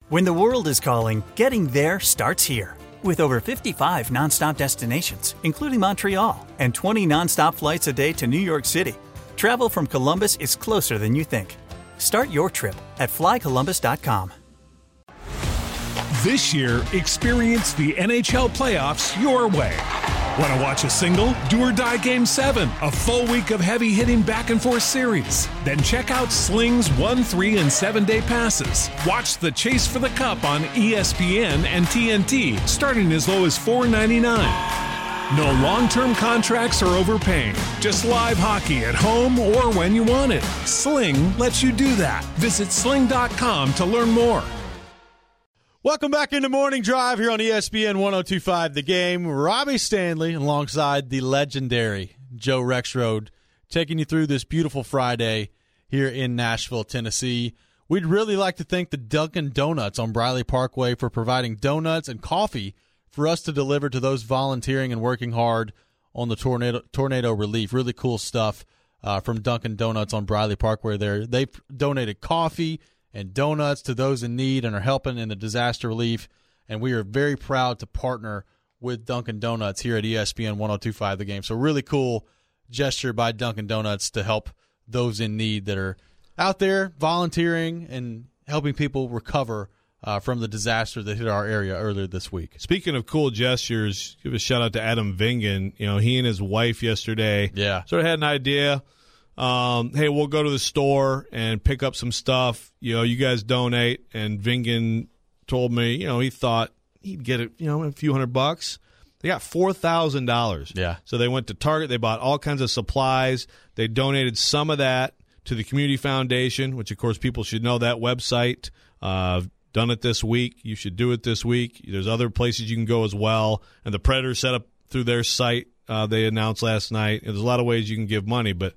When the world is calling, getting there starts here. With over 55 nonstop destinations, including Montreal, and 20 nonstop flights a day to New York City, travel from Columbus is closer than you think. Start your trip at flycolumbus.com. This year, experience the NHL playoffs your way. Want to watch a single? Do or die Game 7, a full week of heavy-hitting back-and-forth series. Then check out Sling's 1, 3, and 7-day passes. Watch the Chase for the Cup on ESPN and TNT, starting as low as $4.99. No long-term contracts or overpaying. Just live hockey at home or when you want it. Sling lets you do that. Visit sling.com to learn more. Welcome back into Morning Drive here on ESPN 102.5 The Game. Robbie Stanley alongside the legendary Joe Rexrode taking you through this beautiful Friday here in Nashville, Tennessee. We'd really like to thank the Dunkin' Donuts on Briley Parkway for providing donuts and coffee for us to deliver to those volunteering and working hard on the tornado relief. Really cool stuff from Dunkin' Donuts on Briley Parkway there. They've donated coffee and donuts to those in need and are helping in the disaster relief. And we are very proud to partner with Dunkin' Donuts here at ESPN 102.5 The Game. So really cool gesture by Dunkin' Donuts to help those in need that are out there volunteering and helping people recover from the disaster that hit our area earlier this week. Speaking of cool gestures, give a shout out to Adam Vingan. You know, he and his wife yesterday sort of had an idea. Hey, we'll go to the store and pick up some stuff. You know, you guys donate. And Vingan told me, you know, he thought he'd get it, you know, a few $100. They got $4,000. Yeah. So they went to Target. They bought all kinds of supplies. They donated some of that to the Community Foundation, which, of course, people should know that website. Done it this week. You should do it this week. There's other places you can go as well. And the Predators set up through their site they announced last night. And there's a lot of ways you can give money, but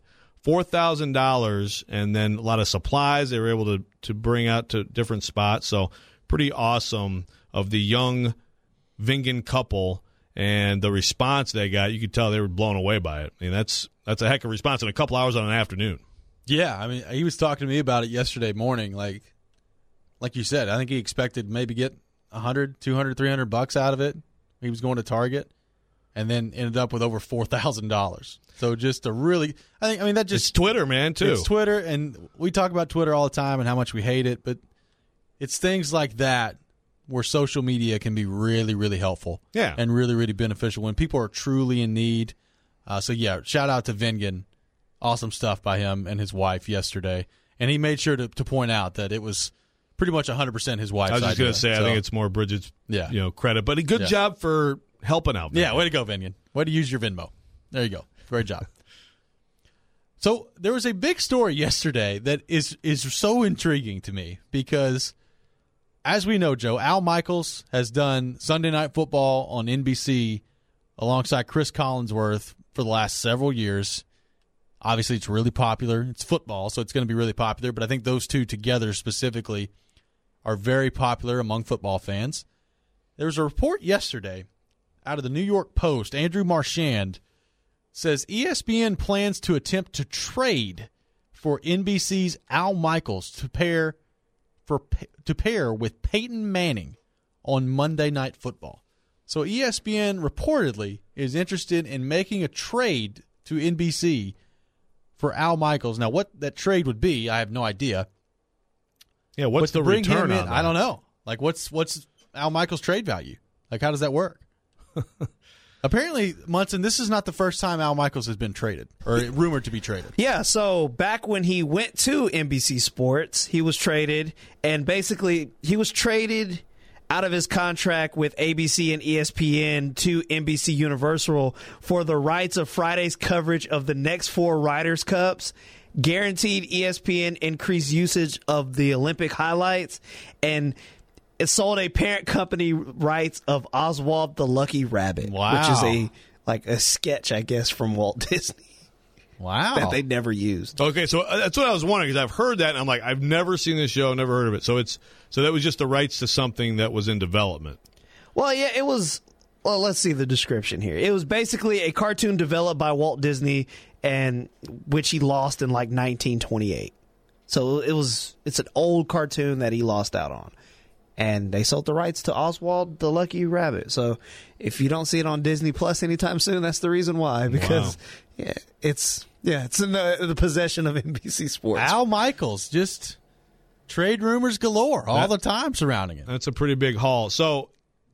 $4,000 and then a lot of supplies they were able to bring out to different spots. So pretty awesome of the young Vingan couple and the response they got. You could tell they were blown away by it. I mean, that's a heck of a response in a couple hours on an afternoon. Yeah, I mean, he was talking to me about it yesterday morning. Like you said, I think he expected maybe get $100, $200, $300 out of it. He was going to Target, and then ended up with over $4,000. So just a really, I mean, that just. It's Twitter, man, too. It's Twitter, and we talk about Twitter all the time and how much we hate it, but it's things like that where social media can be really, really helpful. Yeah. And really, really beneficial when people are truly in need. So, yeah, shout out to Vingan. Awesome stuff by him and his wife yesterday. And he made sure to point out that it was pretty much 100% his wife's idea. I was just going to say, I think it's more Bridget's credit. But a good job for helping out. Yeah, way to go, Vingan. Way to use your Venmo. There you go. Great job. So there was a big story yesterday that is so intriguing to me because, as we know, Joe, Al Michaels has done Sunday Night Football on NBC alongside Chris Collinsworth for the last several years. Obviously, it's really popular. It's football, so it's going to be really popular. But I think those two together specifically are very popular among football fans. There was a report yesterday out of the New York Post. Andrew Marchand says ESPN plans to attempt to trade for NBC's Al Michaels to pair with Peyton Manning on Monday Night Football. So ESPN reportedly is interested in making a trade to NBC for Al Michaels. Now, what that trade would be, I have no idea. Yeah, what's the return on that? I don't know. Like, what's Al Michaels' trade value? Like, how does that work? Apparently, Munson, this is not the first time Al Michaels has been traded or rumored to be traded. Yeah, so back when he went to NBC Sports, he was traded, and basically he was traded out of his contract with ABC and ESPN to NBC Universal for the rights of Friday's coverage of the next 4 Ryder Cups, guaranteed ESPN increased usage of the Olympic highlights, and it sold a parent company rights of Oswald the Lucky Rabbit, which is a sketch, I guess, from Walt Disney. Wow. That they never used. Okay, so that's what I was wondering, because I've heard that, and I'm like, I've never seen this show, never heard of it. So that was just the rights to something that was in development. Well, yeah, it was. Well, let's see the description here. It was basically a cartoon developed by Walt Disney, and which he lost in like 1928. So it's an old cartoon that he lost out on. and they sold the rights to Oswald the Lucky Rabbit. So if you don't see it on Disney Plus anytime soon, that's the reason why. Because it's in the possession of NBC Sports. Al Michaels, just trade rumors galore all the time surrounding it. That's a pretty big haul. So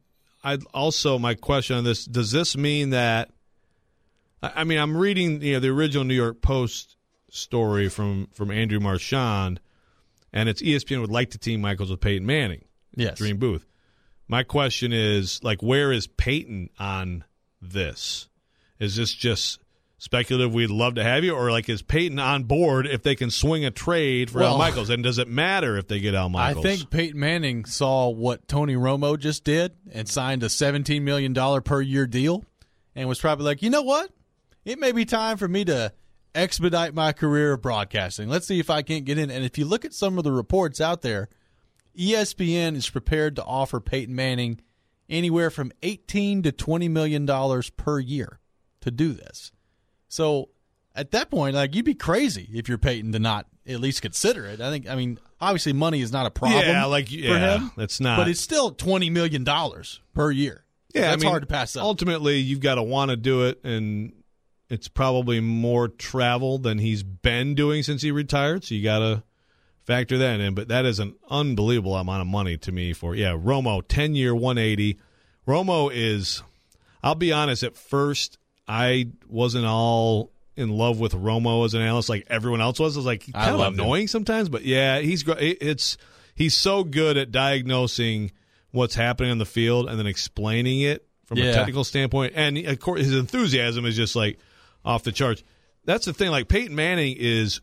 my question on this, does this mean that, I mean, I'm reading the original New York Post story from Andrew Marchand, and it's ESPN would like to team Michaels with Peyton Manning. Yes. Dream Booth. My question is, like, where is Peyton on this? Is this just speculative, we'd love to have you, or like is Peyton on board if they can swing a trade for Al Michaels? And does it matter if they get Al Michaels? I think Peyton Manning saw what Tony Romo just did and signed a $17 million per year deal and was probably like, you know what? It may be time for me to expedite my career of broadcasting. Let's see if I can't get in. And if you look at some of the reports out there, ESPN is prepared to offer Peyton Manning anywhere from $18 to $20 million per year to do this. So at that point, like, you'd be crazy if you're Peyton to not at least consider it. I mean, obviously money is not a problem for him. That's not. But it's still $20 million per year. Yeah, that's hard to pass up. Ultimately, you've got to want to do it, and it's probably more travel than he's been doing since he retired, so you got to factor that in. But that is an unbelievable amount of money to me for, Romo, 10-year, 180. Romo is, I'll be honest, at first I wasn't all in love with Romo as an analyst like everyone else was. I was like, kind of annoying sometimes, but he's great. He's so good at diagnosing what's happening on the field and then explaining it from a technical standpoint. And, of course, his enthusiasm is just, like, off the charts. That's the thing. Like, Peyton Manning is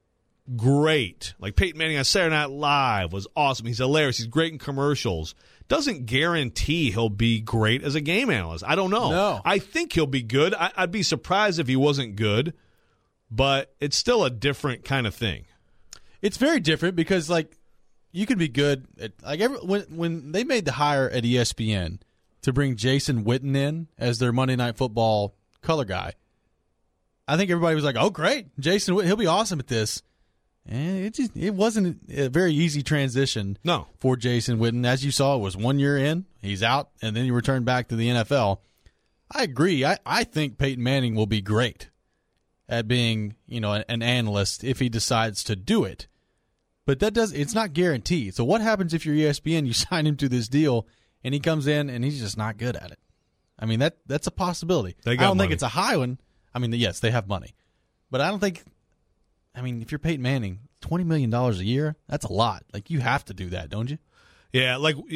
great. Like, Peyton Manning on Saturday Night Live was awesome. He's hilarious. He's great in commercials. Doesn't guarantee he'll be great as a game analyst. I don't know. No. I think he'll be good. I'd be surprised if he wasn't good, but it's still a different kind of thing. It's very different because, like, you can be good at, like, when they made the hire at ESPN to bring Jason Witten in as their Monday Night Football color guy, I think everybody was like, "Oh, great, Jason Witten, he'll be awesome at this." And it wasn't a very easy transition for Jason Witten. As you saw, it was 1 year in, he's out, and then he returned back to the NFL. I agree. I think Peyton Manning will be great at being, an analyst if he decides to do it. But it's not guaranteed. So what happens if you're ESPN, you sign him to this deal, and he comes in and he's just not good at it? I mean, that's a possibility. I don't think it's a high one. I mean, yes, they have money. But I don't think, if you're Peyton Manning, $20 million a year, that's a lot. Like, you have to do that, don't you? Yeah,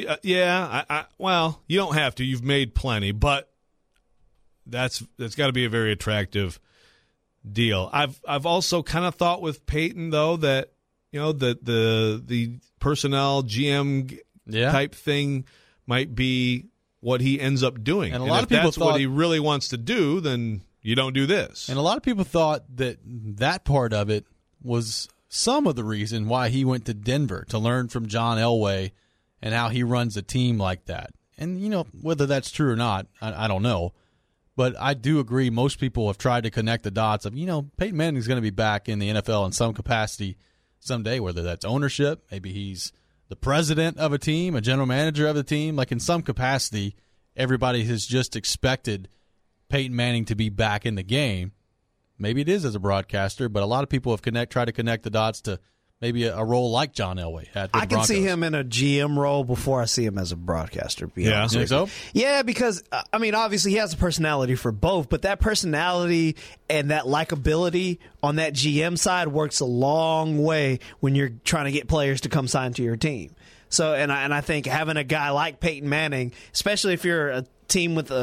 well, you don't have to. You've made plenty, but that's got to be a very attractive deal. I've also kind of thought with Peyton, though, that, the personnel GM type thing might be what he ends up doing. And a lot of people thought, what he really wants to do, then you don't do this. And a lot of people thought that part of it was some of the reason why he went to Denver to learn from John Elway and how he runs a team like that. And, whether that's true or not, I don't know. But I do agree most people have tried to connect the dots of, Peyton Manning's going to be back in the NFL in some capacity someday, whether that's ownership, maybe he's the president of a team, a general manager of the team. Like, in some capacity, everybody has just expected Peyton Manning to be back in the game. Maybe it is as a broadcaster, but a lot of people have tried to connect the dots to maybe a role like John Elway had. I can see him in a GM role before I see him as a broadcaster. You think so? Yeah, because, obviously he has a personality for both, but that personality and that likability on that GM side works a long way when you're trying to get players to come sign to your team. So, and I think having a guy like Peyton Manning, especially if you're a team with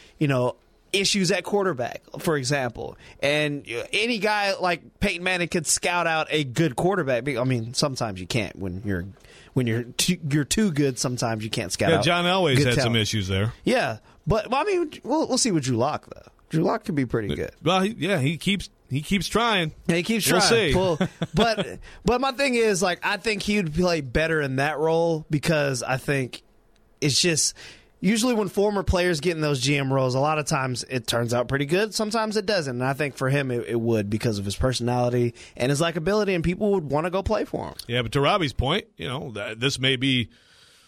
issues at quarterback, for example, and any guy like Peyton Manning could scout out a good quarterback. Sometimes you can't when you're too good. Sometimes you can't scout out. John Elway's had some issues there. Yeah, but we'll see with Drew Lock though. Drew Lock could be pretty good. Well, he keeps trying. Yeah, he keeps trying. We'll see. But my thing is, I think he would play better in that role because I think it's just. Usually when former players get in those GM roles, a lot of times it turns out pretty good. Sometimes it doesn't. And I think for him it would because of his personality and his likability, and people would want to go play for him. Yeah, but to Robbie's point, this may be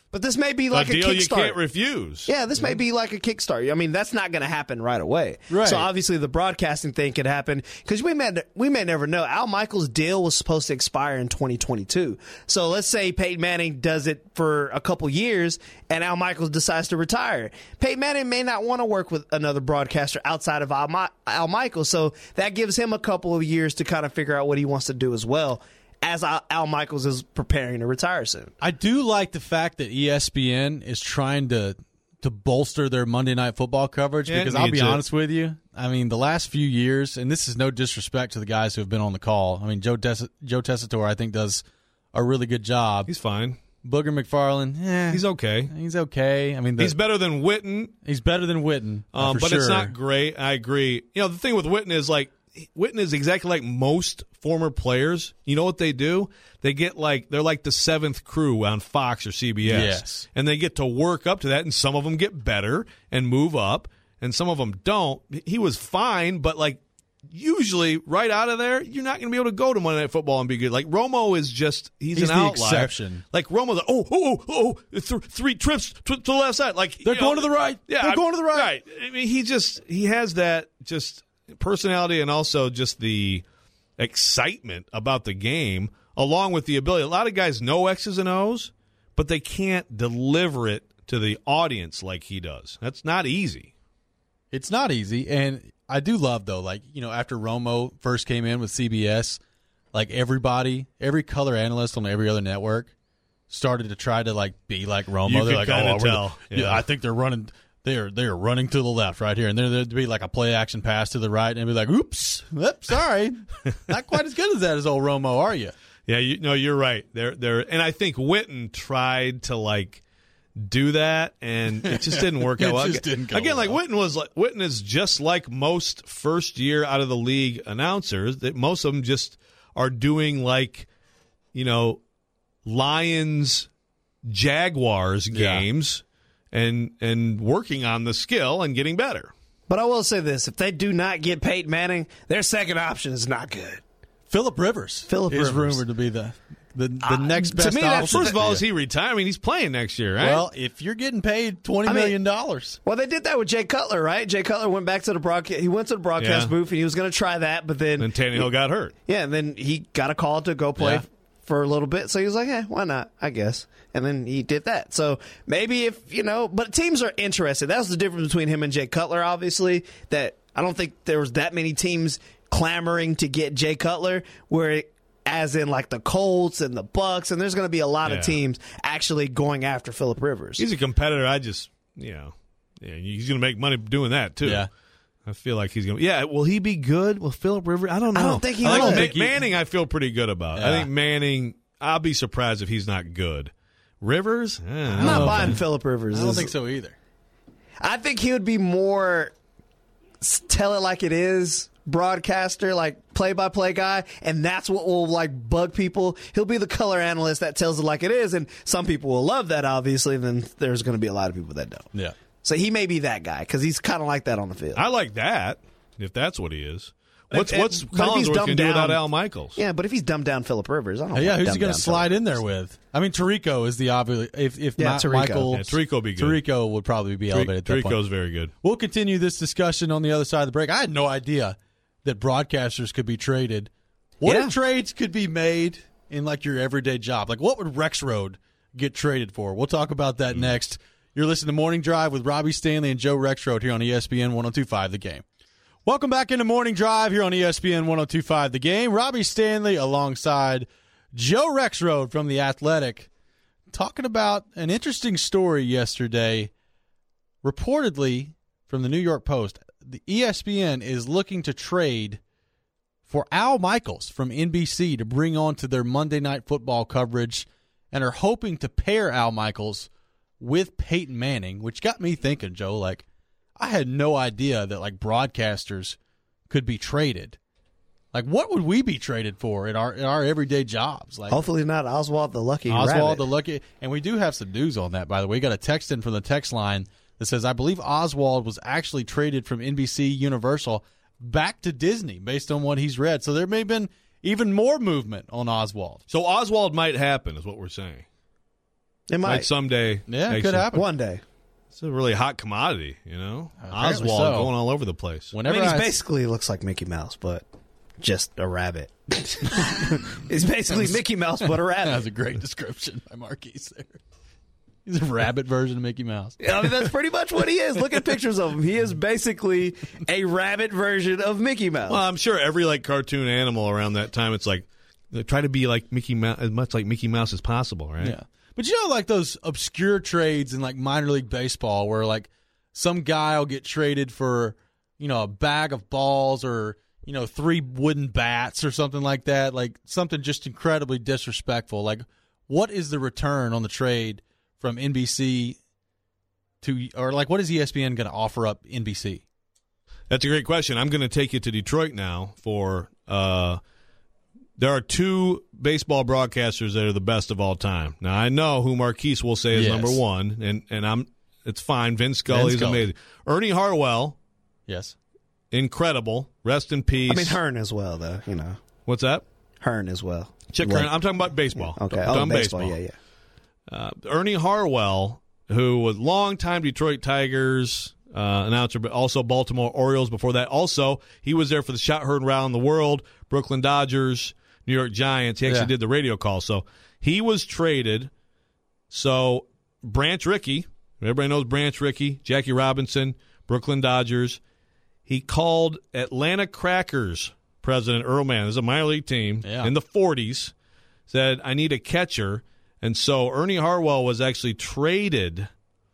But this may be like a deal Kickstarter. you can't refuse. Yeah, this may be like a Kickstarter. I mean, that's not going to happen right away. Right. So obviously the broadcasting thing could happen because we may never know. Al Michaels' deal was supposed to expire in 2022. So let's say Peyton Manning does it for a couple years and Al Michaels decides to retire. Peyton Manning may not want to work with another broadcaster outside of Al Michaels. So that gives him a couple of years to kind of figure out what he wants to do as well, as Al Michaels is preparing to retire soon. I do like the fact that ESPN is trying to bolster their Monday Night Football coverage because I'll be honest with you. I mean, the last few years, and this is no disrespect to the guys who have been on the call. I mean, Joe Tessitore, I think, does a really good job. He's fine. Booger McFarland, he's okay. He's okay. I mean, he's better than Witten. He's better than Witten, but sure. It's not great. I agree. You know, the thing with Witten is Witten is exactly like most former players. You know what they do? They get they're like the seventh crew on Fox or CBS. Yes. And they get to work up to that, and some of them get better and move up, and some of them don't. He was fine, but usually right out of there, you're not going to be able to go to Monday Night Football and be good. Like Romo is he's an the outlier. Exception. Like Romo's three trips to the left side. Like they're going to the right. Yeah, they're going to the right. Right. I mean, he has that just personality and also just the excitement about the game, along with the ability. A lot of guys know X's and O's, but they can't deliver it to the audience like he does. That's not easy. It's not easy, and I do love, though, after Romo first came in with CBS, every color analyst on every other network started to try to, be like Romo. You they're could like, kinda tell. Yeah, I think they're running. They are running to the left right here, and then there'd be a play action pass to the right, and be like, "Oops, sorry, not quite as good as that as old Romo, are you?" Yeah, you're right. They're and I think Witten tried to do that, and it just didn't work out well. Just didn't go again, well. Witten is just like most first year out of the league announcers. That most of them just are doing Lions Jaguars games. And working on the skill and getting better. But I will say this. If they do not get Peyton Manning, their second option is not good. Phillip Rivers is rumored to be the next best option. Well, first of all, is he retiring? I mean, he's playing next year, right? Well, if you're getting paid $20 million. Well, they did that with Jay Cutler, right? Jay Cutler went back to the broadcast. He went to the broadcast booth, and he was going to try that, but then Tannehill got hurt. Yeah, and then he got a call to go play for a little bit. So he was like, why not, I guess. And then he did that. So maybe but teams are interested. That's the difference between him and Jay Cutler, obviously, that I don't think there was that many teams clamoring to get Jay Cutler, as in the Colts and the Bucks, and there's going to be a lot of teams actually going after Phillip Rivers. He's a competitor. He's going to make money doing that, too. Yeah. I feel like he's going to. Yeah, will he be good? Will Phillip Rivers? I don't know. I don't think he will. Manning, I feel pretty good about. Yeah. I think Manning, I'll be surprised if he's not good. Rivers? I'm not buying Phillip Rivers. I don't think so either. I think he would be more tell it like it is broadcaster, play-by-play guy, and that's what will bug people. He'll be the color analyst that tells it like it is, and some people will love that, obviously, and then there's going to be a lot of people that don't. Yeah. So he may be that guy because he's kind of like that on the field. I like that, if that's what he is. What's but Collinsworth going to do without Al Michaels? Yeah, but if he's dumbed down Phillip Rivers, I don't know. Yeah, who's he going to slide in there with? I mean, Tirico is the obvious. If not Tirico. Michael, Tirico would be good. Tirico would probably be elevated. Tirico's very good. We'll continue this discussion on the other side of the break. I had no idea that broadcasters could be traded. What if trades could be made in your everyday job? What would Rexroad get traded for? We'll talk about that next. You're listening to Morning Drive with Robbie Stanley and Joe Rexroad here on ESPN 102.5 The Game. Welcome back into Morning Drive here on ESPN 102.5 The Game. Robbie Stanley alongside Joe Rexroad from The Athletic, talking about an interesting story yesterday. Reportedly from the New York Post, the ESPN is looking to trade for Al Michaels from NBC to bring on to their Monday Night Football coverage, and are hoping to pair Al Michaels with Peyton Manning, which got me thinking, Joe, I had no idea that broadcasters could be traded. What would we be traded for in our everyday jobs? Hopefully not Oswald the Lucky Oswald Rabbit. the Lucky. And we do have some news on that, by the way. We got a text in from the text line that says, I believe Oswald was actually traded from NBC Universal back to Disney based on what he's read. So there may have been even more movement on Oswald. So Oswald might happen is what we're saying. It might someday. Yeah, it could happen. one day. It's a really hot commodity, Apparently Oswald so. going all over the place. Whenever He basically looks like Mickey Mouse, but just a rabbit. He's basically Mickey Mouse, but a rabbit. That was a great description by Marquise there. He's a rabbit version of Mickey Mouse. I mean, that's pretty much what he is. Look at pictures of him. He is basically a rabbit version of Mickey Mouse. Well, I'm sure every cartoon animal around that time, it's like they try to be like Mickey Mouse, as much like Mickey Mouse as possible, right? Yeah. But those obscure trades in Minor League Baseball where some guy will get traded for, a bag of balls or, 3 wooden bats or something like that, something just incredibly disrespectful. What is the return on the trade from NBC what is ESPN going to offer up NBC? That's a great question. I'm going to take you to Detroit now for there are 2 baseball broadcasters that are the best of all time. Now, I know who Marquise will say is Yes. number 1, and it's fine. Vince Scully is amazing. Ernie Harwell, Yes. incredible. Rest in peace. I mean, Hearn as well, though. What's that? Hearn as well. Chick Hearn. I'm talking about baseball. Okay. I'm talking baseball. Yeah. Ernie Harwell, who was longtime Detroit Tigers announcer, but also Baltimore Orioles before that. Also, he was there for the shot heard around the world, Brooklyn Dodgers, New York Giants. He actually did the radio call. So he was traded. So Branch Rickey, everybody knows Branch Rickey, Jackie Robinson, Brooklyn Dodgers. He called Atlanta Crackers president Earl Mann, this is a minor league team in the 40s, said, I need a catcher. And so Ernie Harwell was actually traded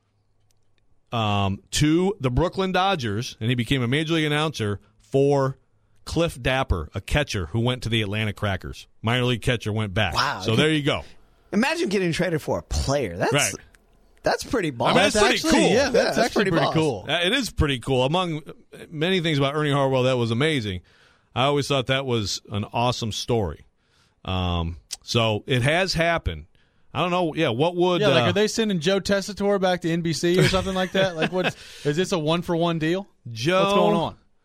to the Brooklyn Dodgers, and he became a major league announcer for Cliff Dapper, a catcher who went to the Atlanta Crackers. Minor league catcher went back. Wow. So there you go. Imagine getting traded for a player. That's pretty boss. I mean, that's pretty cool. Yeah, that's actually pretty boss. cool. It is pretty cool. Among many things about Ernie Harwell, that was amazing. I always thought that was an awesome story. So it has happened. I don't know. Yeah, what would? Are they sending Joe Tessitore back to NBC or something like that? Is this a 1-for-1 deal? Joe, what's going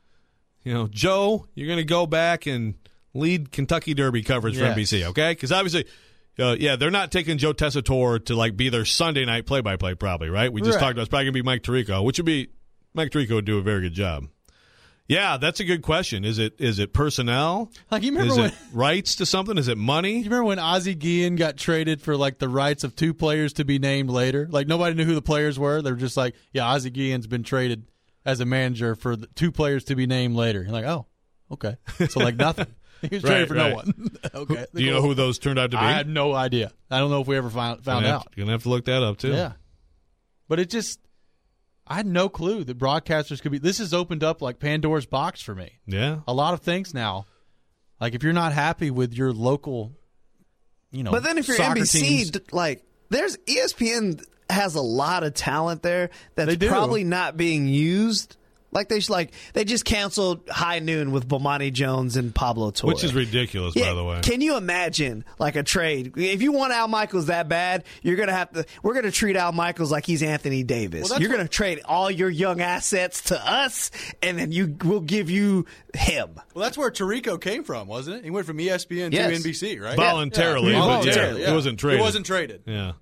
on? Joe, you're going to go back and lead Kentucky Derby coverage for NBC, okay? Because obviously, they're not taking Joe Tessitore to be their Sunday night play-by-play, probably, right? We just talked about it's probably going to be Mike Tirico, which would be Mike Tirico would do a very good job. Yeah, that's a good question. Is it personnel? You remember it rights to something? Is it money? You remember when Ozzie Guillen got traded for the rights of 2 players to be named later? Nobody knew who the players were. They were just Ozzie Guillen's been traded as a manager for the 2 players to be named later. You're oh, okay. So nothing. He was traded for no one. Okay. Do you know who those turned out to be? I had no idea. I don't know if we ever found out. You're going to have to look that up, too. Yeah. But I had no clue that broadcasters could be. This has opened up Pandora's box for me. Yeah. A lot of things now. If you're not happy with your local, But then if you're NBC, teams, there's ESPN has a lot of talent there that's probably not being used. They just canceled High Noon with Bomani Jones and Pablo Torre. Which is ridiculous, by the way. Can you imagine a trade? If you want Al Michaels that bad, we're going to treat Al Michaels like he's Anthony Davis. You're going to trade all your young assets to us, and then we'll give you him. Well, that's where Tirico came from, wasn't it? He went from ESPN to NBC, right? Voluntarily. Voluntarily. It wasn't traded. It wasn't traded. Yeah.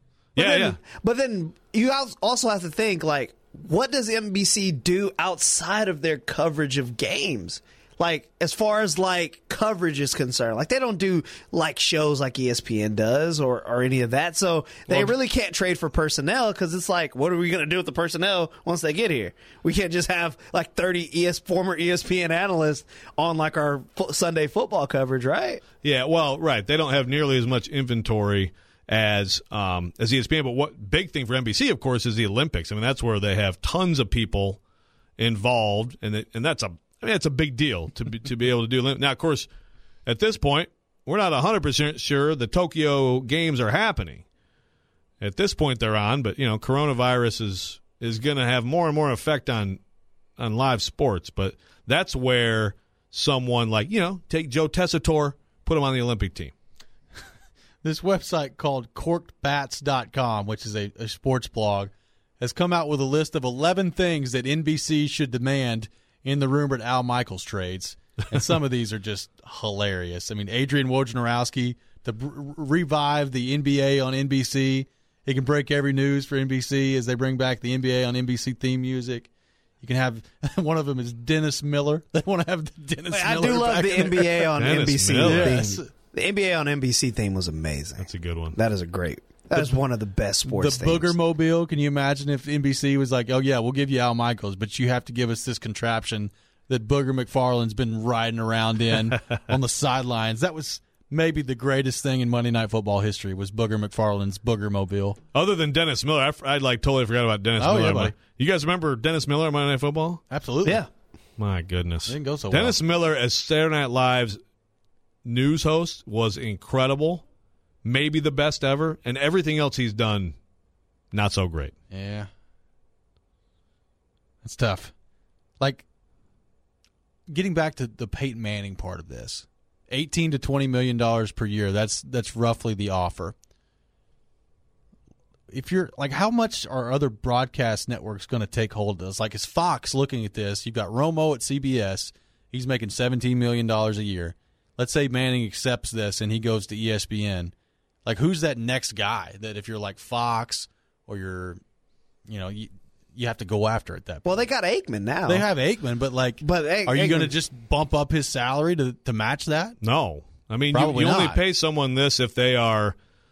But then you also have to think, what does NBC do outside of their coverage of games? As far as coverage is concerned, they don't do shows like ESPN does or any of that. So they really can't trade for personnel because it's what are we going to do with the personnel once they get here? We can't just have 30 former ESPN analysts on our Sunday football coverage, right? Yeah, well, right. They don't have nearly as much inventory as ESPN. But what big thing for NBC, of course, is the Olympics. I mean, that's where they have tons of people involved, and that's a big deal to be able to do. Now, of course, at this point, we're not 100% sure the Tokyo Games are happening. At this point, they're on, but coronavirus is going to have more and more effect on live sports. But that's where someone take Joe Tessitore, put him on the Olympic team. This website called corkedbats.com, which is a sports blog, has come out with a list of 11 things that NBC should demand in the rumored Al Michaels trades. And some of these are just hilarious. I mean, Adrian Wojnarowski to revive the NBA on NBC He can break every news for NBC as they bring back the NBA on NBC theme music. You can have one of them is Dennis Miller. They want to have the Dennis Miller. I do love the NBA on Dennis NBC Miller. theme. Yes. The NBA on NBC theme was amazing. That's a good one. That is one of the best sports The themes. Booger Mobile. Can you imagine if NBC was like, oh, yeah, we'll give you Al Michaels, but you have to give us this contraption that Booger McFarland's been riding around in on the sidelines. That was maybe the greatest thing in Monday Night Football history was Booger McFarland's Booger Mobile. Other than Dennis Miller, I totally forgot about Dennis Oh, Miller. yeah, buddy. You guys remember Dennis Miller on Monday Night Football? Absolutely. Yeah. My goodness. Didn't go so Dennis Miller as Saturday Night Live's news host was incredible, maybe the best ever, and everything else he's done, not so great. Yeah. That's tough. Like, getting back to the Peyton Manning part of this, $18 to $20 million per year, that's roughly the offer. If you're like, how much are other broadcast networks going to take hold of this? Like, is Fox looking at this? You've got Romo at CBS. He's making $17 million a year. Let's say Manning accepts this and he goes to ESPN. Like, who's that next guy that if you're like Fox or you're, you have to go after at that point? Well, they got Aikman now. They have Aikman, but are you going to just bump up his salary to match that? No. I mean, Probably you only not. pay someone this if they are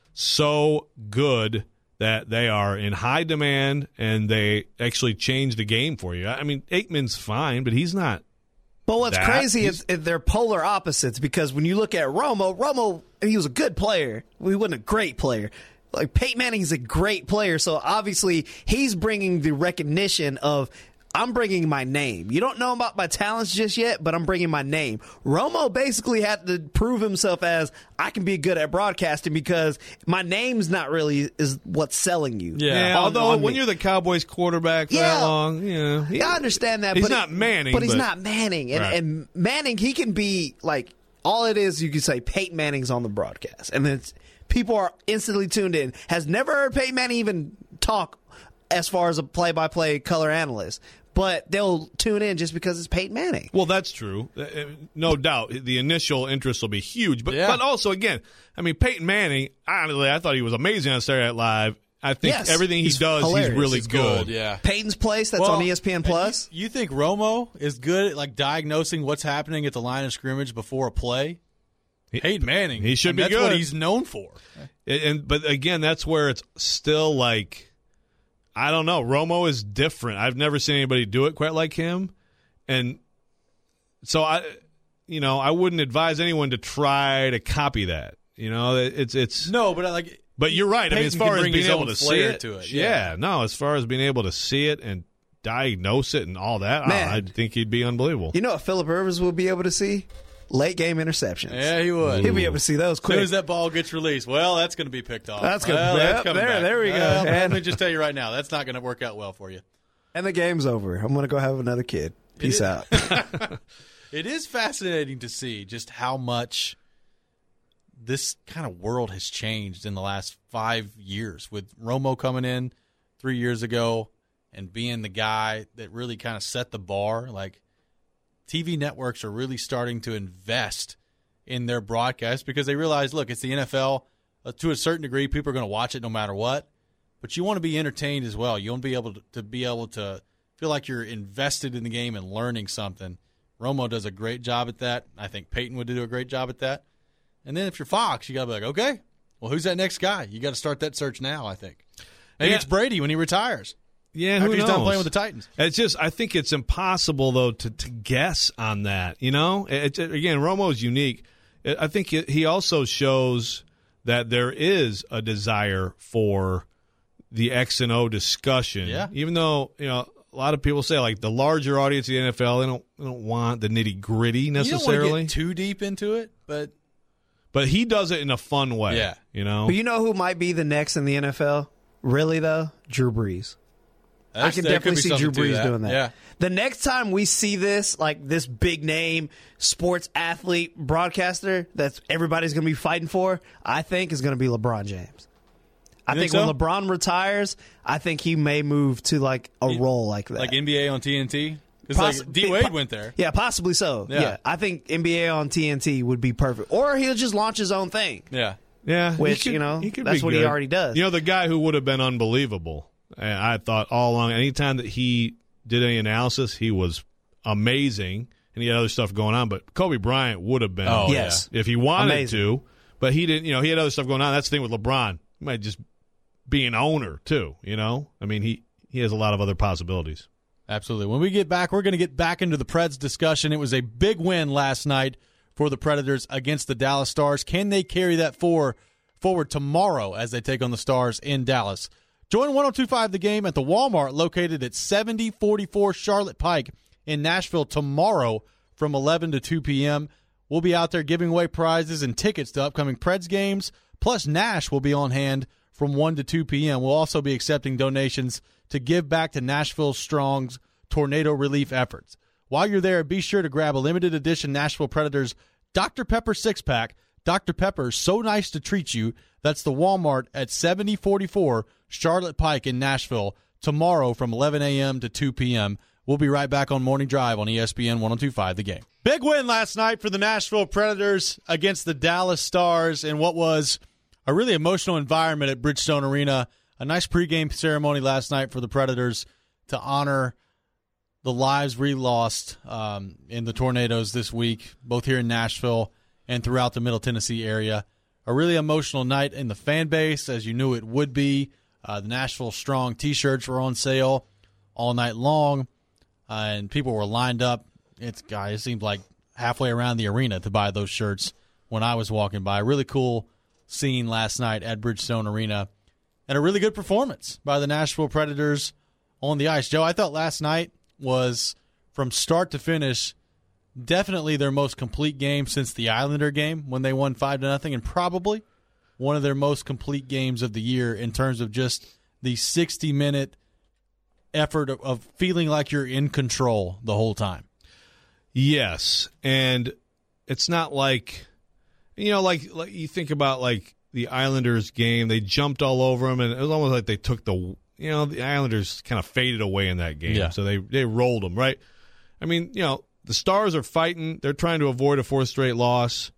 so good that they are in high demand and they actually change the game for you. I mean, Aikman's fine, but he's not. But what's crazy is they're polar opposites because when you look at Romo, he was a good player. He wasn't a great player. Like Peyton Manning's a great player, so obviously he's bringing the recognition of I'm bringing my name. You don't know about my talents just yet, but I'm bringing my name. Romo basically had to prove himself as I can be good at broadcasting because my name's not really is what's selling you. Yeah. Although on when me. you're the Cowboys quarterback for that long, I understand that. He's but not Manning, but he's but- not Manning, and, Right. and Manning he can be like all it is. You can say Peyton Manning's on the broadcast, and then people are instantly tuned in. Has never heard Peyton Manning even talk as far as a play-by-play color analyst. But they'll tune in just because it's Peyton Manning. Well, that's true. No doubt. The initial interest will be huge. But Yeah. but also, again, I mean, Peyton Manning, honestly, I thought he was amazing on Saturday Night Live. I think Yes, everything he he's does, hilarious. he's really It's good. gold, yeah. Peyton's Place, that's on ESPN Plus. You think Romo is good at like diagnosing what's happening at the line of scrimmage before a play? Peyton Manning, he should be that's good. what he's known for. But again, that's where it's still like, I don't know. Romo is different. I've never seen anybody do it quite like him. And so I wouldn't advise anyone to try to copy that. It's No, but like, But you're right. I mean, as Peyton far can as bring being his able own to see flair it, to it, as far as being able to see it and diagnose it and all that, Man. I think he'd be unbelievable. You know what Phillip Rivers will be able to see? Late game interceptions. yeah, he would. He'll be able to see those As soon quick. as that ball gets released, well, that's going to be picked off. That's gonna- Well, yep, coming there- back. there we go. Well, And- let me just tell you right now, that's not going to work out well for you. And the game's over. I'm going to go have another kid. Peace out. It is fascinating to see just how much this kind of world has changed in the last 5 years with Romo coming in 3 years ago and being the guy that really kind of set the bar. Like, TV networks are really starting to invest in their broadcast because they realize, look, it's the NFL. To a certain degree, people are going to watch it no matter what. But you want to be entertained as well. You want to be able to feel like you're invested in the game and learning something. Romo does a great job at that. I think Peyton would do a great job at that. And then if you're Fox, you got to be like, okay, well, who's that next guy? You got to start that search now, I think. Maybe Yeah. it's Brady when he retires. Yeah, After who he's knows? done playing with the Titans. It's just, I think it's impossible, though, to guess on that. Again, Romo's unique. I think he also shows that there is a desire for the X and O discussion. Yeah. Even though, a lot of people say, like, the larger audience of the NFL, they don't want the nitty-gritty You don't necessarily. want to get too deep into it, but But he does it in a fun way. Yeah. But you know who might be the next in the NFL? Really, though? Drew Brees. I can there could definitely be see something Drew to Brees doing that. Yeah. The next time we see this, like this big name sports athlete broadcaster that everybody's going to be fighting for, I think is going to be LeBron James. I You think think when so? LeBron retires, I think he may move to like a role like that. Like NBA on TNT? Because like D-Wade went there. Yeah, possibly so. Yeah. Yeah. I think NBA on TNT would be perfect. Or he'll just launch his own thing. Yeah. Yeah, which, he could that's be what good. he already does. The guy who would have been unbelievable, I thought all along, anytime that he did any analysis, he was amazing, and he had other stuff going on, but Kobe Bryant would have been, yes, if he wanted amazing. to, but he didn't. He had other stuff going on. That's the thing with LeBron. He might just be an owner, too, I mean, he has a lot of other possibilities. Absolutely. When we get back, we're going to get back into the Preds discussion. It was a big win last night for the Predators against the Dallas Stars. Can they carry that forward tomorrow as they take on the Stars in Dallas? Join 102.5 The Game at the Walmart located at 7044 Charlotte Pike in Nashville tomorrow from 11 to 2 p.m. We'll be out there giving away prizes and tickets to upcoming Preds games, plus Nash will be on hand from 1 to 2 p.m. We'll also be accepting donations to give back to Nashville Strong's tornado relief efforts. While you're there, be sure to grab a limited edition Nashville Predators Dr. Pepper 6-pack. Dr. Pepper is so nice to treat you. That's the Walmart at 7044 Charlotte Pike in Nashville tomorrow from 11 a.m. to 2 p.m. We'll be right back on Morning Drive on ESPN 102.5 The Game. Big win last night for the Nashville Predators against the Dallas Stars in what was a really emotional environment at Bridgestone Arena. A nice pregame ceremony last night for the Predators to honor the lives we lost in the tornadoes this week, both here in Nashville and throughout the Middle Tennessee area. A really emotional night in the fan base, as you knew it would be. The Nashville Strong T-shirts were on sale all night long, and people were lined up. It seemed like halfway around the arena to buy those shirts when I was walking by. Really cool scene last night at Bridgestone Arena, and a really good performance by the Nashville Predators on the ice. Joe, I thought last night was, from start to finish, definitely their most complete game since the Islander game when they won 5-0, and probably one of their most complete games of the year in terms of just the 60-minute effort of feeling like you're in control the whole time. Yes, and it's not like, like you think about like the Islanders game, they jumped all over them, and it was almost like they took the Islanders kind of faded away in that game, so they rolled them, right? I mean, the Stars are fighting. They're trying to avoid a fourth straight loss.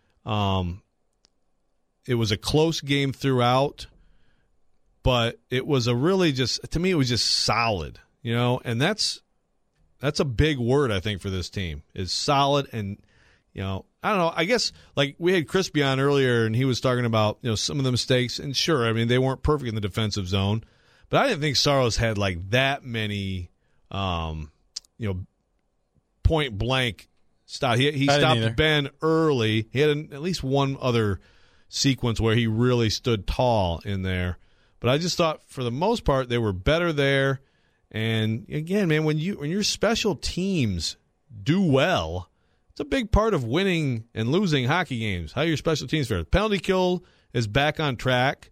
It was a close game throughout, but it was to me, it was just solid, and that's a big word, I think, for this team, is solid. And, I don't know, I guess, like we had Crispy on earlier, and he was talking about, some of the mistakes, and sure, I mean, they weren't perfect in the defensive zone, but I didn't think Saros had like that many, point blank stop. He stopped Ben early. He had at least one other sequence where he really stood tall in there. But I just thought, for the most part, they were better there. And again, man, when your special teams do well, it's a big part of winning and losing hockey games. How your special teams fare. Penalty kill is back on track,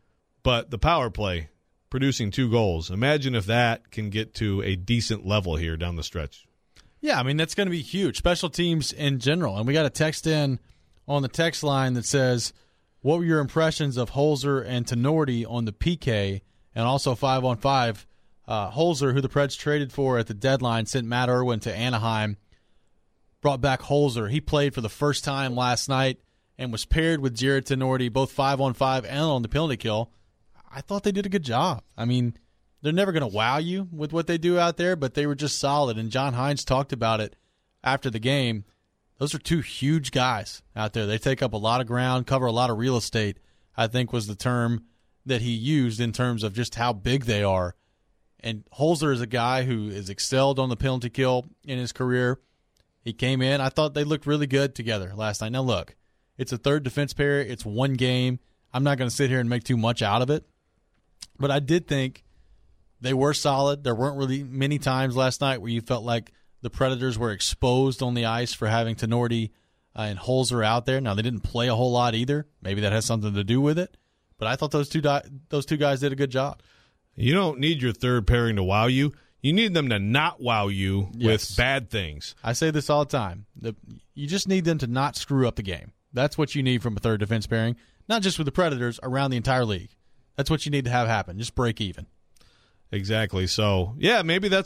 but the power play producing 2 goals. Imagine if that can get to a decent level here down the stretch. Yeah, I mean, that's going to be huge. Special teams in general. And we got a text in on the text line that says, what were your impressions of Holzer and Tenorti on the PK, and also 5-on-5? Holzer, who the Preds traded for at the deadline, sent Matt Irwin to Anaheim, brought back Holzer. He played for the first time last night and was paired with Jared Tenorti, both 5-on-5 and on the penalty kill. I thought they did a good job. I mean, they're never going to wow you with what they do out there, but they were just solid. And John Hines talked about it after the game. Those are 2 huge guys out there. They take up a lot of ground, cover a lot of real estate, I think was the term that he used in terms of just how big they are. And Holzer is a guy who has excelled on the penalty kill in his career. He came in. I thought they looked really good together last night. Now, look, it's a third defense pair. It's one game. I'm not going to sit here and make too much out of it. But I did think they were solid. There weren't really many times last night where you felt like the Predators were exposed on the ice for having Tenorti and Holzer out there. Now, they didn't play a whole lot either. Maybe that has something to do with it. But I thought those two guys did a good job. You don't need your third pairing to wow you. You need them to not wow you with bad things. I say this all the time. You just need them to not screw up the game. That's what you need from a third defense pairing, not just with the Predators, around the entire league. That's what you need to have happen. Just break even. Exactly. So, yeah, maybe that's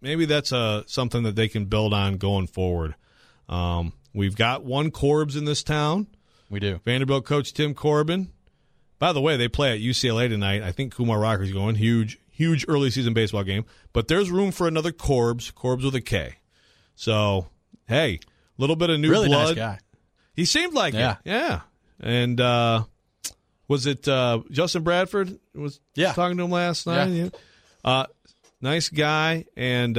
something that they can build on going forward. We've got one Corbs in this town, We do. Vanderbilt coach Tim Corbin. By the way, they play at UCLA tonight. I think Kumar Rocker's going. Huge early season baseball game. But there's room for another Corbs with a K. So, hey, a little bit of new really blood. Nice guy. He seemed like it. Yeah. And was it Justin Bradford was talking to him last night? Yeah. Nice guy, and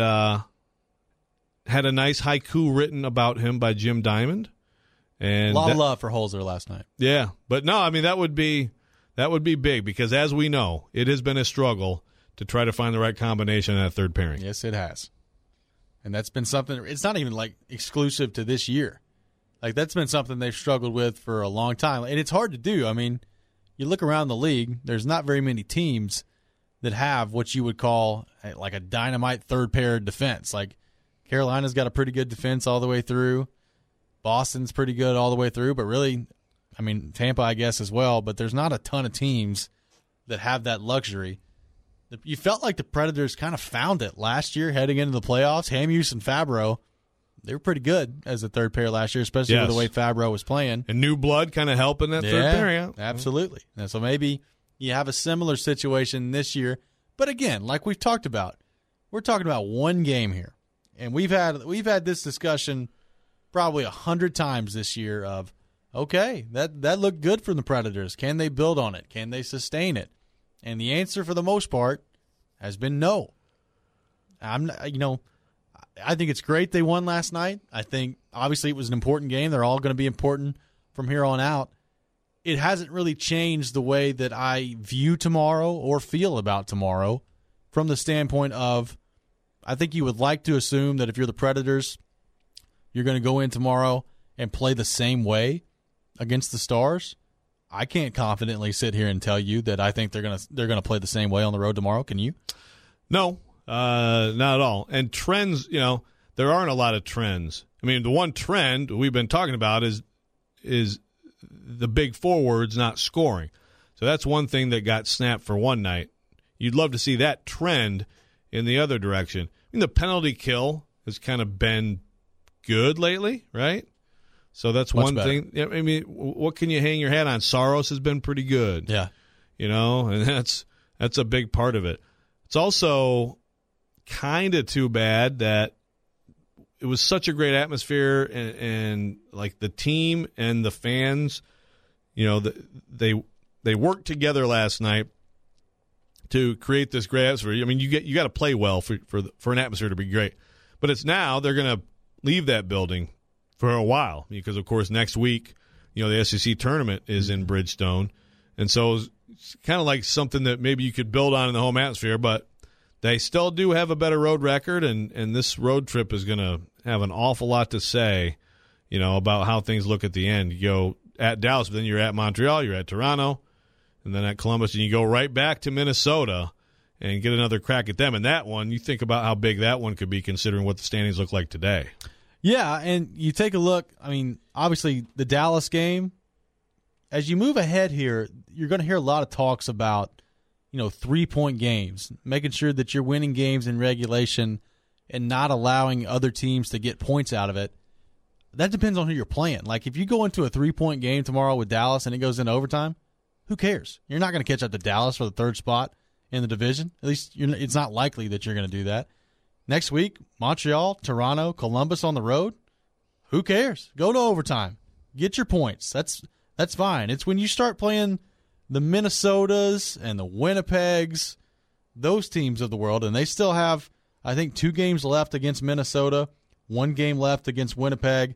had a nice haiku written about him by Jim Diamond. And a lot of love for Holzer last night. Yeah, but no, I mean that would be big because as we know, it has been a struggle to try to find the right combination in that third pairing. Yes, it has. And that's been something, it's not even like exclusive to this year. Like that's been something they've struggled with for a long time. And it's hard to do. I mean, you look around the league, there's not very many teams that have what you would call like a dynamite third pair defense. Like Carolina's got a pretty good defense all the way through. Boston's pretty good all the way through, but really, I mean, Tampa, I guess, as well. But there's not a ton of teams that have that luxury. You felt like the Predators kind of found it last year heading into the playoffs. Hamhuis and Fabro, they were pretty good as a third pair last year, especially with the way Fabro was playing. And new blood kind of helping that third pair out. Absolutely. And so maybe you have a similar situation this year. But again, like we've talked about, we're talking about one game here. And we've had this discussion probably 100 times this year of, okay, that looked good from the Predators. Can they build on it? Can they sustain it? And the answer for the most part has been no. I think it's great they won last night. I think obviously it was an important game. They're all going to be important from here on out. It hasn't really changed the way that I view tomorrow or feel about tomorrow from the standpoint of I think you would like to assume that if you're the Predators, you're going to go in tomorrow and play the same way against the Stars. I can't confidently sit here and tell you that I think they're going to play the same way on the road tomorrow. Can you? No, not at all. And trends, there aren't a lot of trends. I mean, the one trend we've been talking about is the big forwards not scoring. So that's one thing that got snapped for one night. You'd love to see that trend in the other direction. I mean, the penalty kill has kind of been good lately, right? So that's one thing. I mean, what can you hang your hat on? Saros has been pretty good. Yeah. And that's a big part of it. It's also kind of too bad that it was such a great atmosphere and like the team and the fans, they worked together last night to create this great atmosphere. I mean, you got to play well for an atmosphere to be great. But it's now they're going to leave that building for a while because, of course, next week, the SEC tournament is in Bridgestone. And so it's kind of like something that maybe you could build on in the home atmosphere, but they still do have a better road record, and this road trip is going to have an awful lot to say, about how things look at the end. You go at Dallas, but then you're at Montreal, you're at Toronto, and then at Columbus, and you go right back to Minnesota and get another crack at them. And that one, you think about how big that one could be considering what the standings look like today. Yeah, and you take a look, I mean, obviously the Dallas game, as you move ahead here, you're going to hear a lot of talks about, 3-point games, making sure that you're winning games in regulation and not allowing other teams to get points out of it. That depends on who you're playing. Like if you go into a 3-point game tomorrow with Dallas and it goes into overtime, who cares? You're not going to catch up to Dallas for the third spot in the division. At least it's not likely that you're going to do that. Next week, Montreal, Toronto, Columbus on the road. Who cares? Go to overtime. Get your points. That's fine. It's when you start playing the Minnesotas and the Winnipegs, those teams of the world, and they still have, I think, 2 games left against Minnesota, 1 game left against Winnipeg,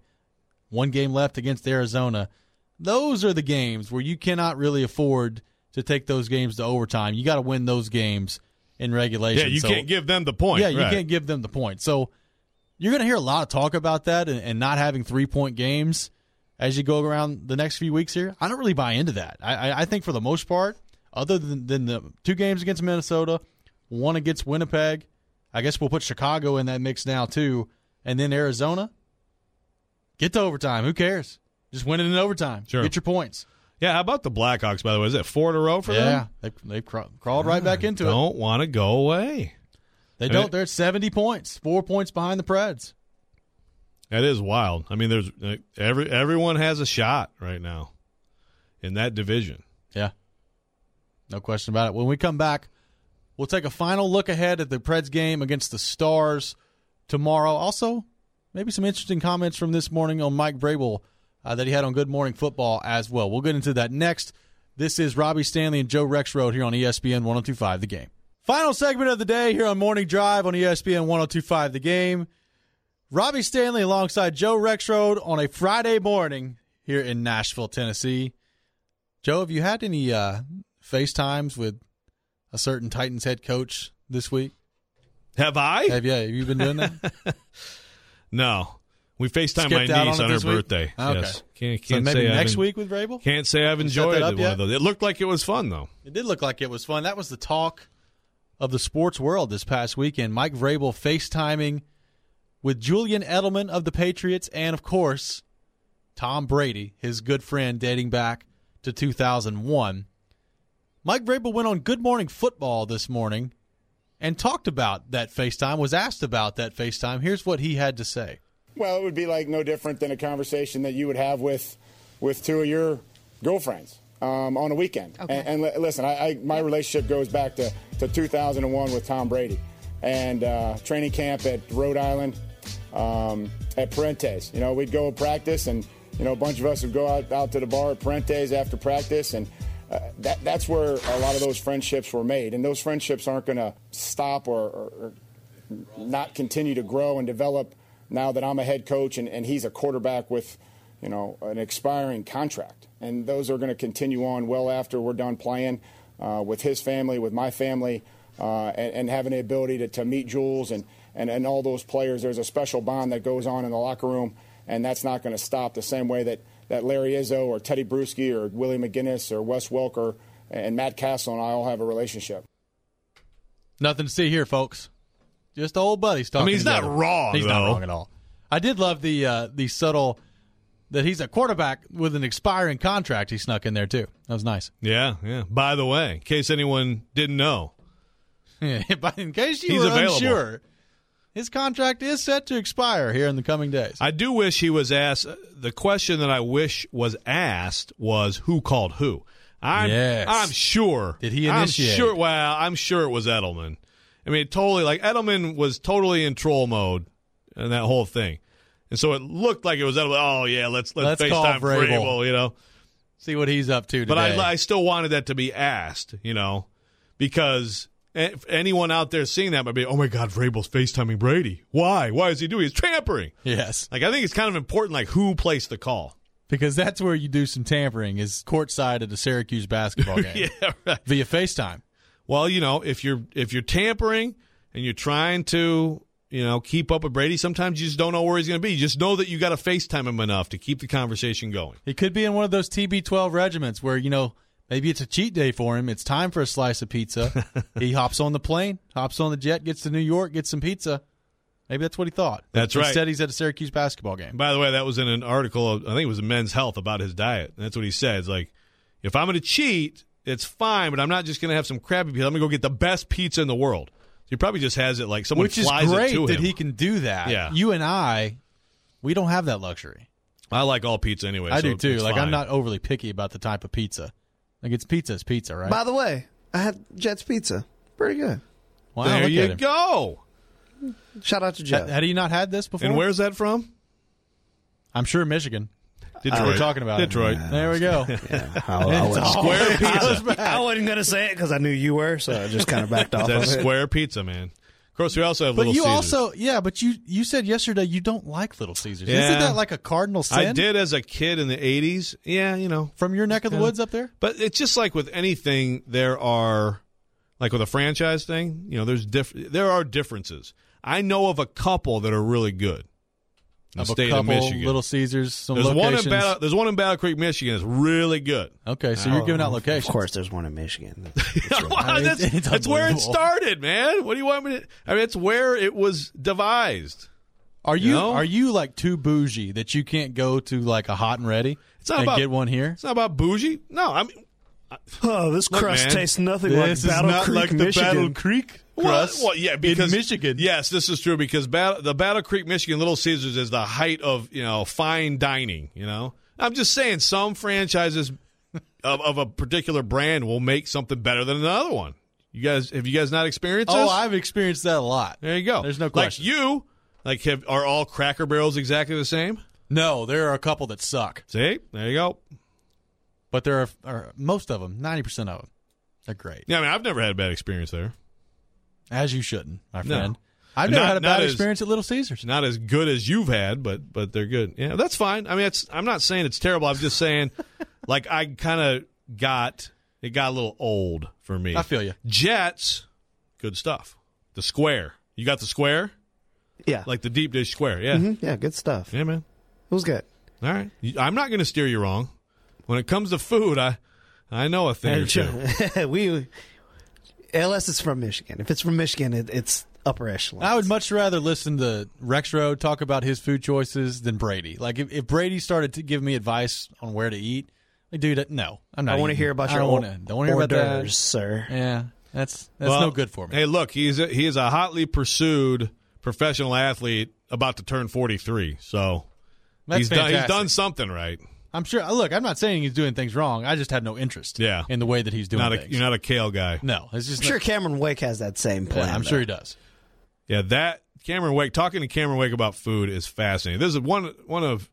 1 game left against Arizona. Those are the games where you cannot really afford to take those games to overtime. You got to win those games in regulation. Yeah, you can't give them the point. Yeah, you can't give them the point. So you're going to hear a lot of talk about that and not having 3-point games as you go around the next few weeks here. I don't really buy into that. I think for the most part, other than the 2 games against Minnesota, 1 against Winnipeg, I guess we'll put Chicago in that mix now too, and then Arizona, get to overtime. Who cares? Just win it in overtime. Sure. Get your points. Yeah, how about the Blackhawks, by the way? Is it 4 in a row for them? Yeah, they've crawled right back into it. Don't want to go away. They don't. They're at 70 points, 4 points behind the Preds. That is wild. I mean, there's everyone has a shot right now. in that division. Yeah. No question about it. When we come back, we'll take a final look ahead at the Preds game against the Stars tomorrow. Also, maybe some interesting comments from this morning on Mike Vrabel that he had on Good Morning Football as well. We'll get into that next. This is Robbie Stanley and Joe Rexrode here on ESPN 102.5 The Game. Final segment of the day here on Morning Drive on ESPN 102.5 The Game. Robbie Stanley alongside Joe Rexrode on a Friday morning here in Nashville, Tennessee. Joe, have you had any FaceTimes with a certain Titans head coach this week? Have I? Have you been doing that? No. We FaceTime my niece on her birthday. Okay. Yes. Can't So maybe say next week with Vrabel? Can't say I've enjoyed one of those. It looked like it was fun, though. It did look like it was fun. That was the talk of the sports world this past weekend. Mike Vrabel FaceTiming with Julian Edelman of the Patriots and, of course, Tom Brady, his good friend dating back to 2001. Mike Vrabel went on Good Morning Football this morning and talked about that FaceTime, was asked about that FaceTime. Here's what he had to say. Well, it would be like no different than a conversation that you would have with two of your girlfriends on a weekend. Okay. And listen, my relationship goes back to 2001 with Tom Brady and training camp at Rhode Island at Parentes. You know, we'd go practice, and a bunch of us would go out to the bar at Parentes after practice, and that's where a lot of those friendships were made. And those friendships aren't going to stop or not continue to grow and develop now that I'm a head coach and he's a quarterback with, an expiring contract. And those are going to continue on well after we're done playing with his family, with my family, and having the ability to meet Jules and all those players. There's a special bond that goes on in the locker room, and that's not going to stop the same way that Larry Izzo or Teddy Bruschi or Willie McGinnis or Wes Welker and Matt Castle and I all have a relationship. Nothing to see here, folks. Just old buddies talking. I mean, he's together. not wrong. He's though. not wrong at all. I did love the subtle that he's a quarterback with an expiring contract he snuck in there, too. That was nice. Yeah. By the way, in case anyone didn't know. But in case you He's were available. unsure, his contract is set to expire here in the coming days. I do wish he was asked. The question that I wish was asked was who called who. I'm sure. Did he initiate? I'm sure it was Edelman. I mean, totally, Edelman was totally in troll mode in that whole thing. And so it looked like it was Edelman. Oh, yeah, let's call FaceTime Vrabel. Vrabel, See what he's up to today. But I still wanted that to be asked, because if anyone out there seeing that might be, oh, my God, Vrabel's FaceTiming Brady. Why? Why is he doing it? He's tampering. Yes. I think it's kind of important, who placed the call. Because that's where you do some tampering, is courtside at a Syracuse basketball game. Yeah, right. Via FaceTime. Well, if you're tampering and you're trying to, keep up with Brady, sometimes you just don't know where he's going to be. You just know that you got to FaceTime him enough to keep the conversation going. He could be in one of those TB12 regiments where, maybe it's a cheat day for him. It's time for a slice of pizza. He hops on the plane, hops on the jet, gets to New York, gets some pizza. Maybe that's what he thought. That's right. Instead, he's at a Syracuse basketball game. By the way, that was in an article, I think it was in Men's Health, about his diet. And that's what he said. It's if I'm going to cheat, it's fine, but I'm not just going to have some crappy pizza. I'm going to go get the best pizza in the world. He probably just has it someone Which is flies it to great him. that he can do that. Yeah. You and I, we don't have that luxury. I like all pizza anyway. I so do, too. it's fine. I'm not overly picky about the type of pizza. It's pizza is pizza, right? By the way, I had Jet's Pizza. Pretty good. Wow, There look you at him. go. Shout out to Jet. Had you not had this before? And where's that from? I'm sure Michigan. Detroit. We're talking about Detroit. it. There we go. Square pizza. I wasn't going to say it because I knew you were, so I just kind of backed off of That's it. square pizza, man. Of course, we also have But Little you Caesars. also, but you said yesterday you don't like Little Caesars. Yeah. Isn't that like a cardinal sin? I did as a kid in the 80s. Yeah, From your neck of the woods up there? But it's just like with anything, there are, with a franchise thing, there are differences. I know of a couple that are really good in the state of Michigan. Little Caesars, some There's locations. there's one in Battle Creek, Michigan that's really good. Okay, so you're giving out locations. Of course, there's one in Michigan. Wow, it's that's where it unbelievable. started, man. What do you want me to? I mean, it's where it was devised. Are you like too bougie that you can't go to like a Hot and Ready and get one here? It's not about bougie. No, I mean, Oh, this crust man, tastes nothing This is like Battle not Creek, like the Michigan. Battle Creek crust yeah, because in Michigan. Yes, this is true because the Battle Creek, Michigan Little Caesars is the height of fine dining. I'm just saying some franchises of a particular brand will make something better than another one. Have you guys not experienced this? Oh, I've experienced that a lot. There you go. There's no question. Are all Cracker Barrels exactly the same? No, there are a couple that suck. See? There you go. But there are most of them, 90% of them. They're great. Yeah, I mean, I've never had a bad experience there. As you shouldn't, my friend. No. I've never had a bad experience at Little Caesars. Not as good as you've had, but they're good. Yeah, that's fine. I mean, I'm not saying it's terrible. I'm just saying, like, I kind of got a little old for me. I feel you. Jets, good stuff. The square. You got the square? Yeah. Like the deep dish square, yeah. Mm-hmm. Yeah, good stuff. Yeah, man. It was good. All right. I'm not going to steer you wrong. When it comes to food, I know a thing or two. LS is from Michigan. If it's from Michigan, it's upper echelon. I would much rather listen to Rexroad talk about his food choices than Brady. Like, if Brady started to give me advice on where to eat, like, dude, no. I'm not. I want to hear about your don't want to hear about that, sir. Yeah, that's no good for me. Hey, look, he is a hotly pursued professional athlete about to turn 43. So he's done something right. I'm sure. Look, I'm not saying he's doing things wrong. I just have no interest in the way that he's doing things. You're not a kale guy. No. It's just I'm sure Cameron Wake has that same plan. Yeah, I'm sure he does. Yeah, Cameron Wake, talking to Cameron Wake about food is fascinating. This is one of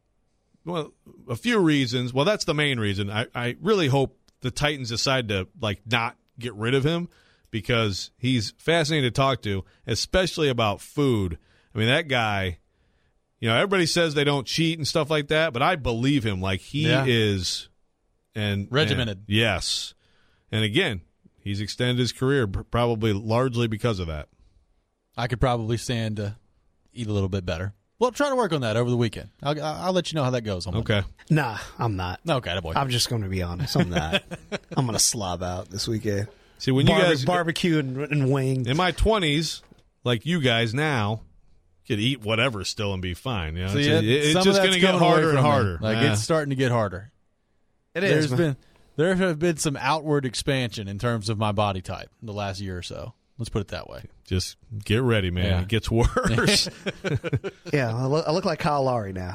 a few reasons. Well, that's the main reason. I really hope the Titans decide to, like, not get rid of him because he's fascinating to talk to, especially about food. I mean, that guy... You know, everybody says they don't cheat and stuff like that, but I believe him. Like, he is regimented. Yes. And again, he's extended his career probably largely because of that. I could probably stand to eat a little bit better. Well, try to work on that over the weekend. I'll let you know how that goes. Okay. Nah, I'm not. Okay, boy. I'm just going to be honest. I'm not. I'm going to slob out this weekend. See, when you guys barbecue and wings. In my 20s, like you guys now, could eat whatever still and be fine. You know? It's just going to get harder and harder. It's starting to get harder. It is. There have been some outward expansion in terms of my body type in the last year or so. Let's put it that way. Just get ready, man. Yeah. It gets worse. Yeah, I look like Kyle Lowry now.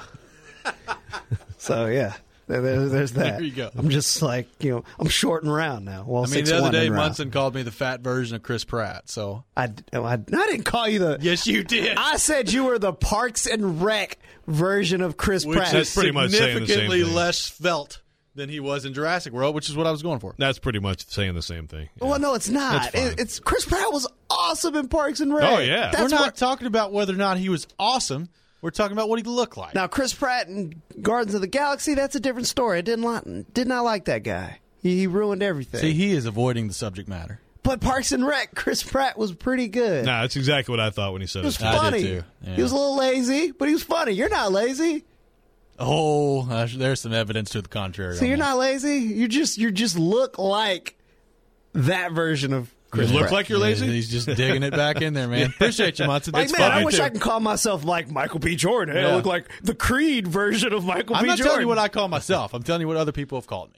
So, yeah. There's that. There you go. I'm just like, I'm short and round now. Well, the other day Munson called me the fat version of Chris Pratt. So I didn't call you the. Yes, you did. I said you were the Parks and Rec version of Chris Pratt. That's pretty much saying the same significantly thing. less felt than he was in Jurassic World, which is what I was going for. That's pretty much saying the same thing. Yeah. Well, no, it's not. It's Chris Pratt was awesome in Parks and Rec. Oh yeah, we're not talking about whether or not he was awesome. We're talking about what he looked like. Now, Chris Pratt in Guardians of the Galaxy, that's a different story. I did not like that guy. He ruined everything. See, he is avoiding the subject matter. But Parks and Rec, Chris Pratt was pretty good. Nah, that's exactly what I thought when he said it. Was it. funny. I did too. Yeah. He was a little lazy, but he was funny. You're not lazy. Oh, there's some evidence to the contrary. So you're not lazy. You just look like that version of Chris You look Pratt. like you're lazy? He's just digging it back in there, man. Appreciate you, Munson. Like, It's man, fun. I wish I could call myself like Michael B. Jordan. Yeah. I look like the Creed version of Michael I'm B. not Jordan. telling you what I call myself. I'm telling you what other people have called me.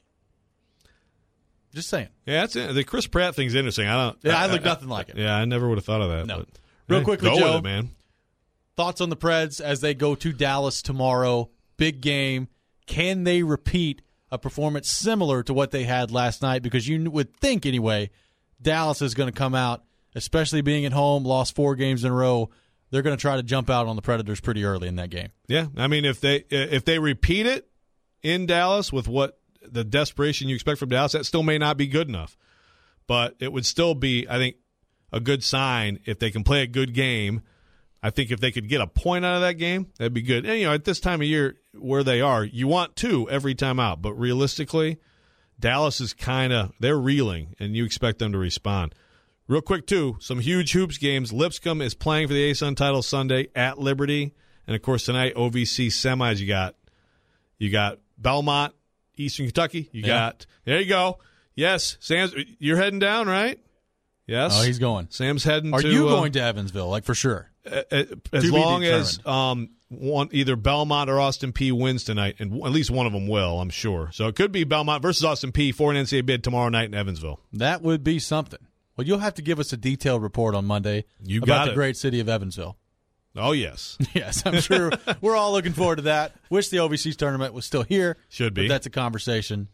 Just saying. Yeah, that's it. The Chris Pratt thing's interesting. I look nothing like it. Yeah, I never would have thought of that. No. But, Real quickly, go Joe. with it, man. Thoughts on the Preds as they go to Dallas tomorrow? Big game. Can they repeat a performance similar to what they had last night? Because you would think, anyway, Dallas is going to come out, especially being at home, lost 4 games in a row. They're going to try to jump out on the Predators pretty early in that game. Yeah, I mean, if they repeat it in Dallas with what the desperation you expect from Dallas, that still may not be good enough. But it would still be, I think, a good sign if they can play a good game. I think if they could get a point out of that game, that'd be good. And, at this time of year where they are, you want 2 every time out. But realistically, Dallas is they're reeling, and you expect them to respond. Real quick, too, some huge hoops games. Lipscomb is playing for the ASUN title Sunday at Liberty. And, of course, tonight, OVC semis. You got Belmont, Eastern Kentucky. There you go. Yes, Sam's, you're heading down, right? Yes. Oh, he's going. Sam's heading Are to... Are you going to Evansville, like for sure? As long as either Belmont or Austin P wins tonight, and at least one of them will, I'm sure. So it could be Belmont versus Austin P for an NCAA bid tomorrow night in Evansville. That would be something. Well, you'll have to give us a detailed report on Monday about the great city of Evansville. Oh, yes. Yes, I'm sure we're all looking forward to that. Wish the OVC's tournament was still here. Should be. But that's a conversation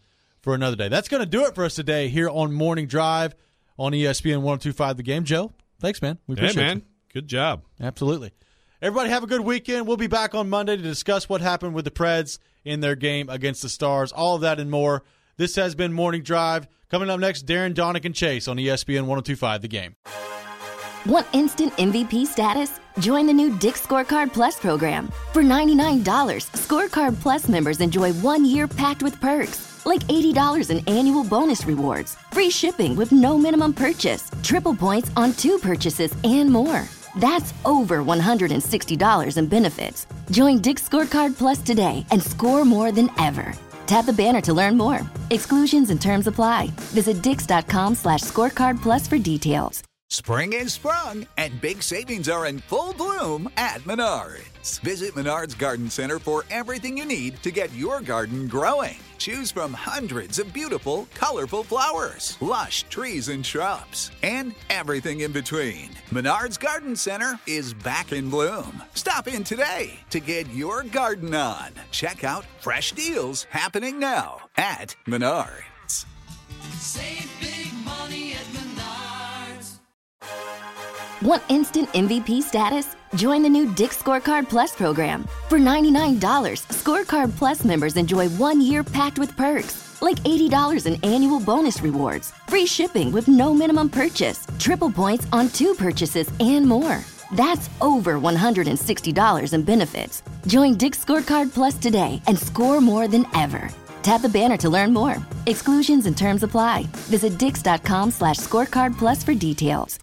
for another day. That's going to do it for us today here on Morning Drive on ESPN 102.5 The Game. Joe, thanks, man. We appreciate man. you. Good job. Absolutely. Everybody have a good weekend. We'll be back on Monday to discuss what happened with the Preds in their game against the Stars. All of that and more. This has been Morning Drive. Coming up next, Darren, Donick, and Chase on ESPN 102.5 The Game. Want instant MVP status? Join the new Dick's Scorecard Plus program. For $99, Scorecard Plus members enjoy 1 year packed with perks, like $80 in annual bonus rewards, free shipping with no minimum purchase, triple points on 2 purchases, and more. That's over $160 in benefits. Join Dick's Scorecard Plus today and score more than ever. Tap the banner to learn more. Exclusions and terms apply. Visit dix.com/scorecardplus for details. Spring is sprung, and big savings are in full bloom at Menards. Visit Menards Garden Center for everything you need to get your garden growing. Choose from hundreds of beautiful, colorful flowers, lush trees and shrubs, and everything in between. Menards Garden Center is back in bloom. Stop in today to get your garden on. Check out fresh deals happening now at Menards. Save big money at Menards. Want instant MVP status? Join the new Dick's Scorecard Plus program. For $99, Scorecard Plus members enjoy 1 year packed with perks, like $80 in annual bonus rewards, free shipping with no minimum purchase, triple points on 2 purchases, and more. That's over $160 in benefits. Join Dick's Scorecard Plus today and score more than ever. Tap the banner to learn more. Exclusions and terms apply. Visit dix.com/scorecardplus for details.